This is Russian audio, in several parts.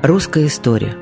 Русская история.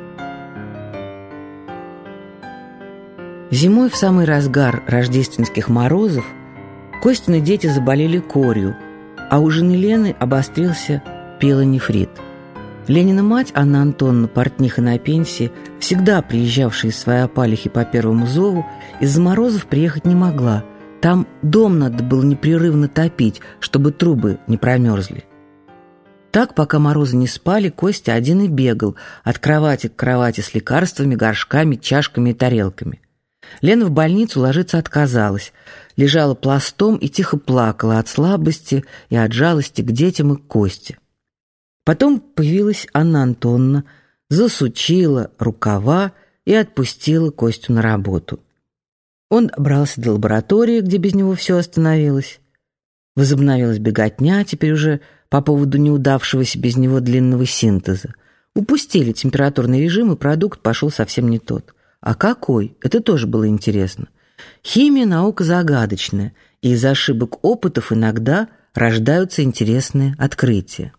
Зимой, в самый разгар рождественских морозов, Костины дети заболели корью, а у жены Лены обострился пиелонефрит. Ленина мать, Анна Антоновна, портниха на пенсии, всегда приезжавшая из своей опалихи по первому зову, из-за морозов приехать не могла. Там дом надо было непрерывно топить, чтобы трубы не промерзли. Так, пока морозы не спали, Костя один и бегал от кровати к кровати с лекарствами, горшками, чашками и тарелками. Лена в больницу ложиться отказалась, лежала пластом и тихо плакала от слабости и от жалости к детям и к Косте. Потом появилась Анна Антоновна, засучила рукава и отпустила Костю на работу. Он добрался до лаборатории, где без него все остановилось. Возобновилась беготня, теперь уже по поводу неудавшегося без него длинного синтеза. Упустили температурный режим, и продукт пошел совсем не тот. А какой? Это тоже было интересно. Химия — наука загадочная, и из ошибок опытов иногда рождаются интересные открытия.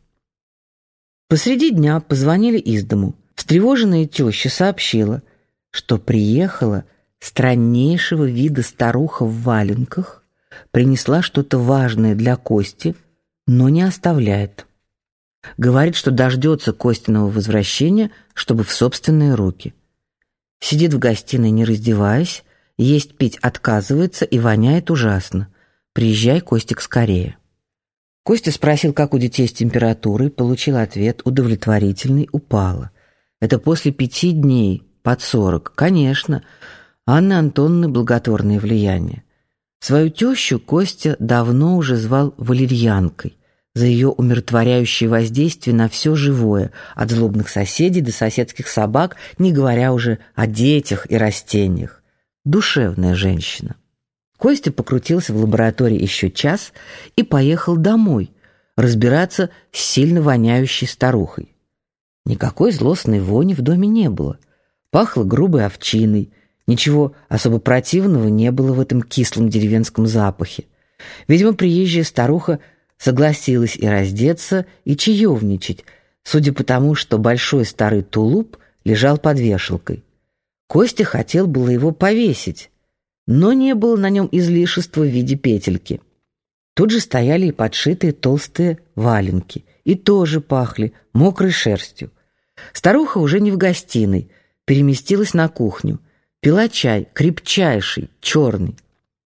Посреди дня позвонили из дому. Встревоженная теща сообщила, что приехала страннейшего вида старуха в валенках, принесла что-то важное для Кости, но не оставляет. Говорит, что дождется Костиного возвращения, чтобы в собственные руки. Сидит в гостиной, не раздеваясь, есть пить отказывается и воняет ужасно. Приезжай, Костик, скорее. Костя спросил, как у детей с температурой, получил ответ удовлетворительный, упала. Это после 5 дней, под 40. Конечно, Анны Антоновны благотворное влияние. Свою тещу Костя давно уже звал валерьянкой за ее умиротворяющее воздействие на все живое, от злобных соседей до соседских собак, не говоря уже о детях и растениях. Душевная женщина. Костя покрутился в лаборатории еще час и поехал домой разбираться с сильно воняющей старухой. Никакой злостной вони в доме не было. Пахло грубой овчиной. Ничего особо противного не было в этом кислом деревенском запахе. Видимо, приезжая старуха согласилась и раздеться, и чаевничать, судя по тому, что большой старый тулуп лежал под вешалкой. Костя хотел было его повесить, но не было на нем излишества в виде петельки. Тут же стояли и подшитые толстые валенки, и тоже пахли мокрой шерстью. Старуха уже не в гостиной, переместилась на кухню, пила чай, крепчайший, черный.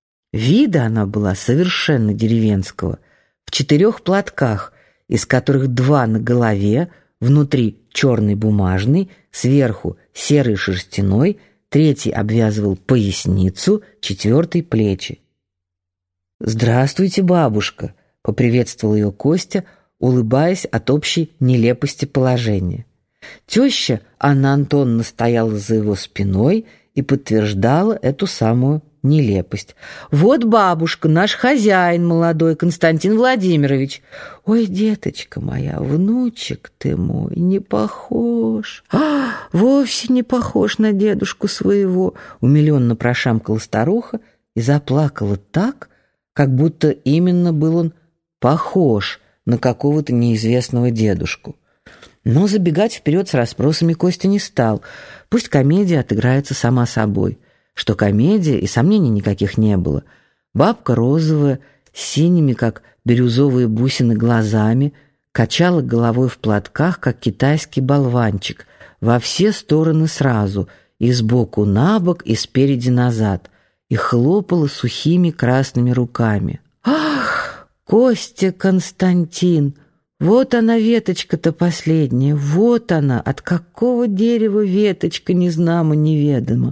Вида она была совершенно деревенского, в 4 платках, из которых 2 на голове, внутри черный бумажный, сверху серый шерстяной, 3 обвязывал поясницу, 4 плечи. «Здравствуйте, бабушка», — поприветствовал ее Костя, улыбаясь от общей нелепости положения. Теща Анна Антоновна стояла за его спиной и подтверждала эту самую нелепость. «Вот бабушка, наш хозяин молодой, Константин Владимирович». «Ой, деточка моя, внучек ты мой, не похож». «Вовсе не похож на дедушку своего», — умиленно прошамкала старуха и заплакала так, как будто именно был он похож на какого-то неизвестного дедушку. Но забегать вперед с расспросами Костя не стал. Пусть комедия отыграется сама собой. Что комедия, и сомнений никаких не было. Бабка розовая, с синими, как бирюзовые бусины, глазами, качала головой в платках, как китайский болванчик, во все стороны сразу, и сбоку на бок, и спереди назад, и хлопала сухими красными руками. «Ах, Костя Константин! Вот она, веточка-то последняя, вот она, от какого дерева веточка незнамо неведомо».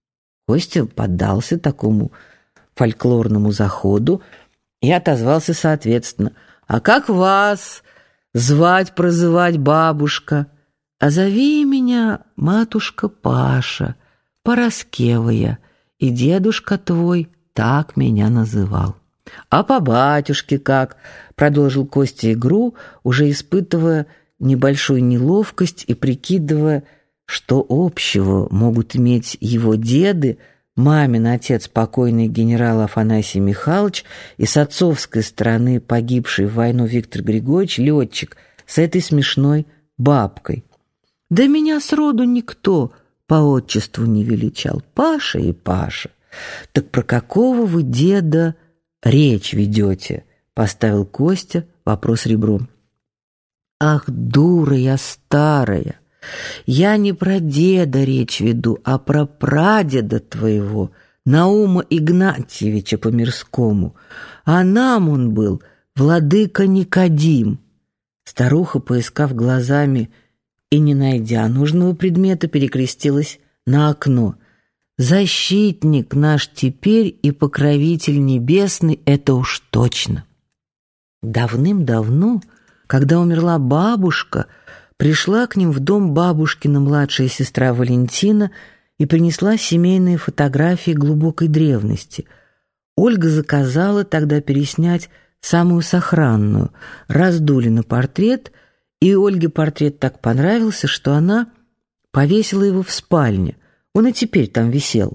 Костя поддался такому фольклорному заходу и отозвался соответственно. «А как вас звать-прозывать, бабушка?» «А зови меня, матушка Паша, Пороскевая, и дедушка твой так меня называл». «А по батюшке как?» — продолжил Костя игру, уже испытывая небольшую неловкость и прикидывая, что общего могут иметь его деды, мамин отец, покойный генерал Афанасий Михайлович, и с отцовской стороны погибший в войну Виктор Григорьевич, летчик, с этой смешной бабкой. Да меня сроду никто по отчеству не величал. Паша и Паша. Так про какого вы деда речь ведете?» — поставил Костя вопрос ребром. «Ах, дура я старая! Я не про деда речь веду, а про прадеда твоего, Наума Игнатьевича по-мирскому. А нам он был владыка Никодим». Старуха, поискав глазами и не найдя нужного предмета, перекрестилась на окно. «Защитник наш теперь и покровитель небесный, это уж точно». Давным-давно, когда умерла бабушка, пришла к ним в дом бабушкина младшая сестра Валентина и принесла семейные фотографии глубокой древности. Ольга заказала тогда переснять самую сохранную, раздули на портрет, и Ольге портрет так понравился, что она повесила его в спальне. Он и теперь там висел.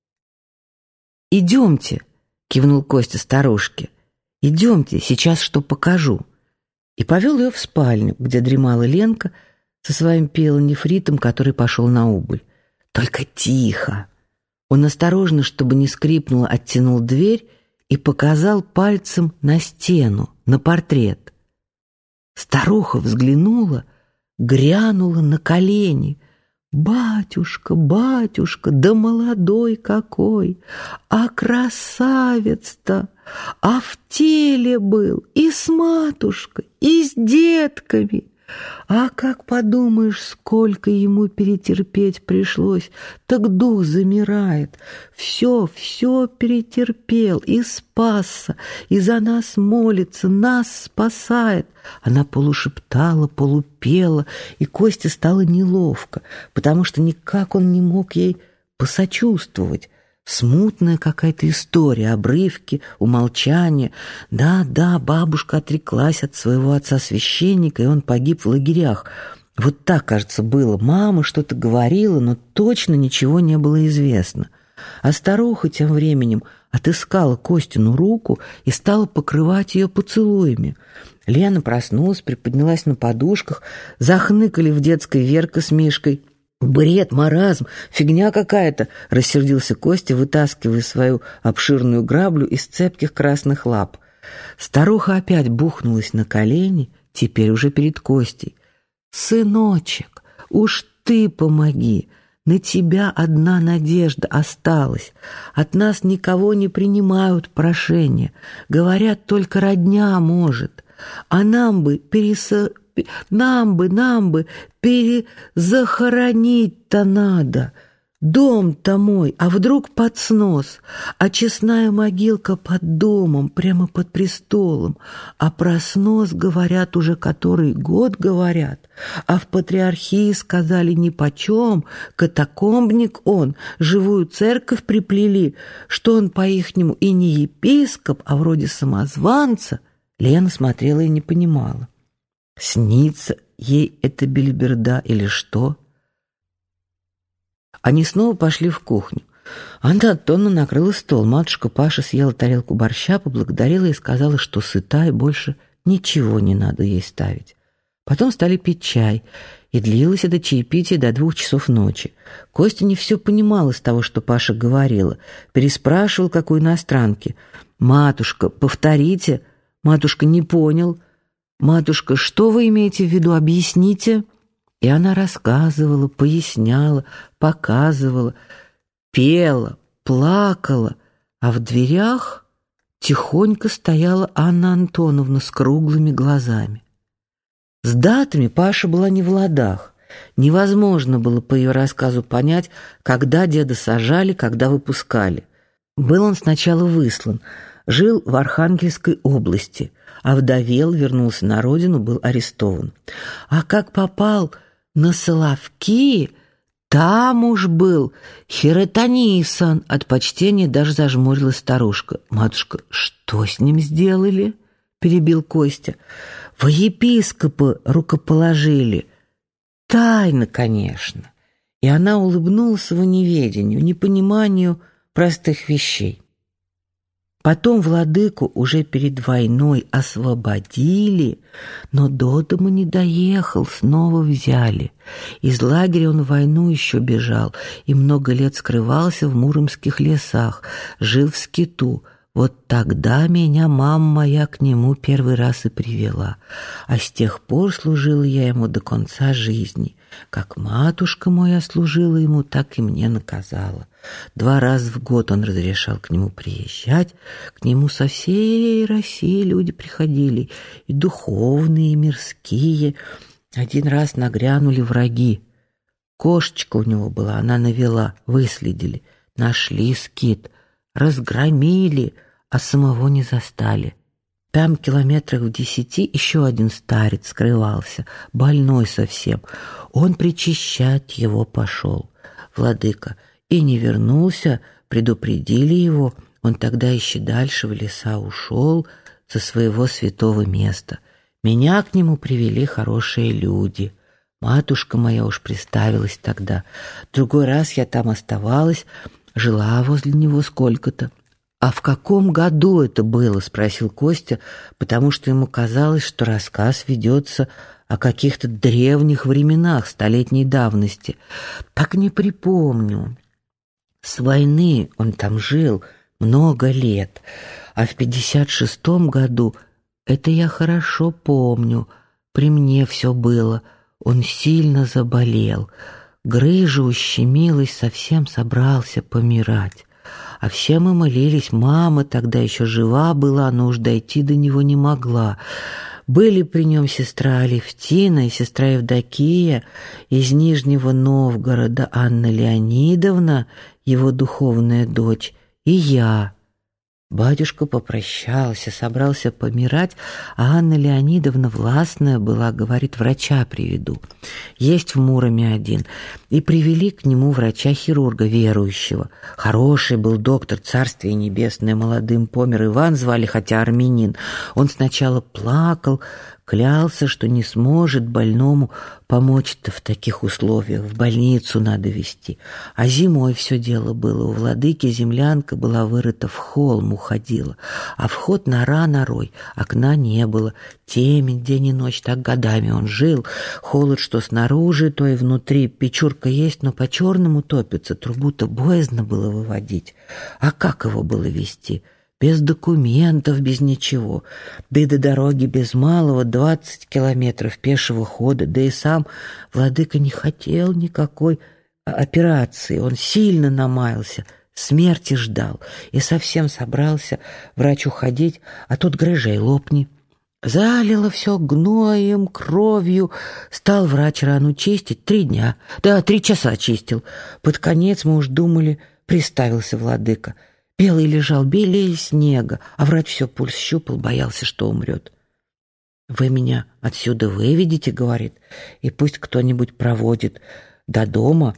«Идемте», — кивнул Костя старушке, — «идемте, сейчас что покажу». И повел ее в спальню, где дремала Ленка со своим пиелонефритом, который пошел на убыль. «Только тихо». Он осторожно, чтобы не скрипнуло, оттянул дверь и показал пальцем на стену, на портрет. Старуха взглянула, грянула на колени. «Батюшка, батюшка, да молодой какой! А красавец-то! А в теле был и с матушкой, и с детками! А как подумаешь, сколько ему перетерпеть пришлось, так дух замирает. Все перетерпел и спасся, и за нас молится, нас спасает». Она полушептала, полупела, и Косте стало неловко, потому что никак он не мог ей посочувствовать. Смутная какая-то история, обрывки, умолчания. Да, бабушка отреклась от своего отца-священника, и он погиб в лагерях. Вот так, кажется, было. Мама что-то говорила, но точно ничего не было известно. А старуха тем временем отыскала Костину руку и стала покрывать ее поцелуями. Лена проснулась, приподнялась на подушках, захныкали в детской Верка с Мишкой. «Бред, маразм, фигня какая-то!» — рассердился Костя, вытаскивая свою обширную граблю из цепких красных лап. Старуха опять бухнулась на колени, теперь уже перед Костей. «Сыночек, уж ты помоги! На тебя одна надежда осталась. От нас никого не принимают прошения. Говорят, только родня может. А нам бы перезахоронить-то надо. Дом-то мой, а вдруг под снос, а честная могилка под домом, прямо под престолом. А про снос говорят уже который год говорят, а в патриархии сказали нипочем, катакомбник он, живую церковь приплели, что он по-ихнему и не епископ, а вроде самозванца». Лена смотрела и не понимала. Снится ей эта белиберда или что? Они снова пошли в кухню. Анна Антоновна накрыла стол. Матушка Паша съела тарелку борща, поблагодарила и сказала, что сыта и больше ничего не надо ей ставить. Потом стали пить чай, и длилось это чаепитие до 2 часов ночи. Костя не все понимал из того, что Паша говорила. Переспрашивал, как у иностранки. «Матушка, повторите». «Матушка, не понял». «Матушка, что вы имеете в виду? Объясните». И она рассказывала, поясняла, показывала, пела, плакала, а в дверях тихонько стояла Анна Антоновна с круглыми глазами. С датами Паша была не в ладах. Невозможно было по ее рассказу понять, когда деда сажали, когда выпускали. Был он сначала выслан, жил в Архангельской области, а вдовел, вернулся на родину, был арестован. А как попал на Соловки, там уж был хиротонисан. От почтения даже зажмурилась старушка. «Матушка, что с ним сделали?» — перебил Костя. «Во епископа рукоположили. Тайно, конечно». И она улыбнулась его неведению, непониманию простых вещей. Потом владыку уже перед войной освободили, но до дому не доехал, снова взяли. Из лагеря он в войну еще бежал и много лет скрывался в муромских лесах, жил в скиту. Вот тогда меня мама моя к нему первый раз и привела, а с тех пор служила я ему до конца жизни. Как матушка моя служила ему, так и мне наказала. 2 раза в год он разрешал к нему приезжать. К нему со всей России люди приходили, и духовные, и мирские. 1 раз нагрянули враги. Кошечка у него была, она навела, выследили, нашли скит, разгромили, а самого не застали. Там километрах в 10 еще один старец скрывался, больной совсем. Он причащать его пошел, владыка, и не вернулся, предупредили его. Он тогда еще дальше в леса ушел со своего святого места. Меня к нему привели хорошие люди. Матушка моя уж приставилась тогда. Другой раз я там оставалась, жила возле него сколько-то. «А в каком году это было?» — спросил Костя, потому что ему казалось, что рассказ ведется о каких-то древних временах столетней давности. «Так не припомню. С войны он там жил много лет, а в 56-м году, это я хорошо помню, при мне все было, он сильно заболел, грыжа ущемилась, совсем собрался помирать. А все мы молились, мама тогда еще жива была, но уж дойти до него не могла. Были при нем сестра Алевтина и сестра Евдокия, из Нижнего Новгорода Анна Леонидовна, его духовная дочь, и я. Батюшка попрощался, собрался помирать, а Анна Леонидовна властная была, говорит, врача приведу. Есть в Муроме один. И привели к нему врача-хирурга верующего. Хороший был доктор, царствие небесное, молодым помер, Иван звали, хотя армянин. Он сначала плакал, клялся, что не сможет больному помочь-то в таких условиях, в больницу надо везти. А зимой все дело было. У владыки землянка была вырыта в холм, уходила, а вход нора норой, окна не было. Темень день и ночь, так годами он жил. Холод, что снаружи, то и внутри. Печурка есть, но по-черному топится. Трубу-то боязно было выводить. А как его было везти? Без документов, без ничего. Да и до дороги без малого 20 километров пешего хода. Да и сам владыка не хотел никакой операции. Он сильно намаялся, смерти ждал. И совсем собрался врач уходить, а тут грыжей лопни. Залило все гноем, кровью. Стал врач рану чистить 3 дня. Да, 3 часа чистил. Под конец мы уж думали, приставился владыка. Белый лежал, белее снега, а врач все пульс щупал, боялся, что умрет. «Вы меня отсюда выведете, — говорит, — и пусть кто-нибудь проводит до дома.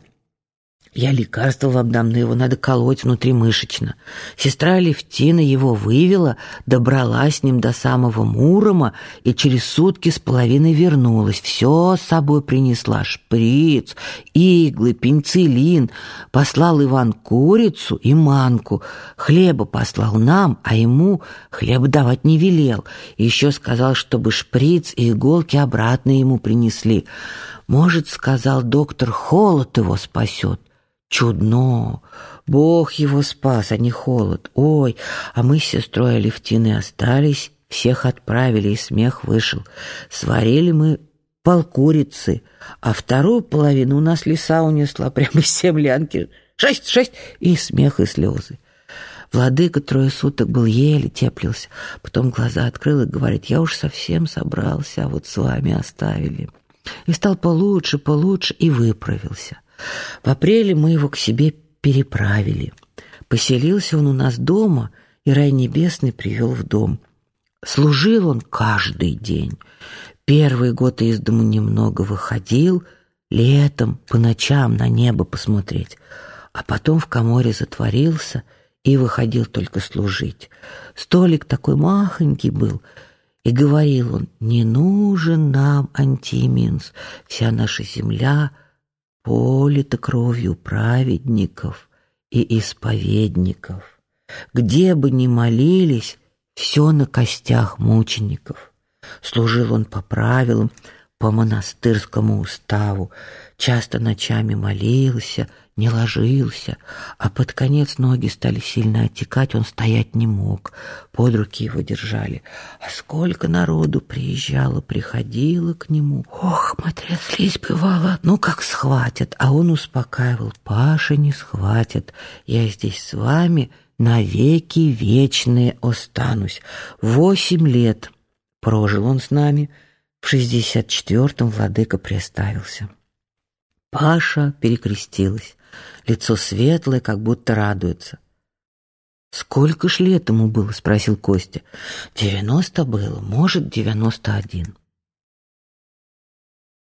Я лекарство вам дам, но его надо колоть внутримышечно». Сестра Алевтина его вывела, добралась с ним до самого Мурома и через 1,5 сутки вернулась. Все с собой принесла: шприц, иглы, пенициллин. Послал Иван курицу и манку. Хлеба послал нам, а ему хлеба давать не велел. И еще сказал, чтобы шприц и иголки обратно ему принесли. Может, сказал доктор, холод его спасет. Чудно! Бог его спас, а не холод. Ой, а мы с сестрой Алевтиной остались, всех отправили, и смех вышел. Сварили мы полкурицы, а вторую половину у нас лиса унесла прямо из землянки. 6, и смех, и слезы. Владыка 3 суток был, еле теплился, потом глаза открыл и говорит: я уж совсем собрался, а вот с вами оставили. И стал получше, и выправился. В апреле мы его к себе переправили. Поселился он у нас дома, и рай небесный привел в дом. Служил он каждый день. Первый год из дому немного выходил, летом по ночам на небо посмотреть, а потом в каморе затворился и выходил только служить. Столик такой махонький был, и говорил он: не нужен нам Антиминс, вся наша земля полита кровью праведников и исповедников. Где бы ни молились, все на костях мучеников. Служил он по правилам, по монастырскому уставу, часто ночами молился, не ложился, а под конец ноги стали сильно отекать, он стоять не мог, под руки его держали. А сколько народу приезжало, приходило к нему. Ох, мы тряслись, бывало, ну как схватят, а он успокаивал: Паша, не схватят, я здесь с вами навеки вечные останусь. 8 лет прожил он с нами, в 64-м владыка приставился. Паша перекрестилась, лицо светлое, как будто радуется. «Сколько ж лет ему было?» — спросил Костя. 90 было, может, 91.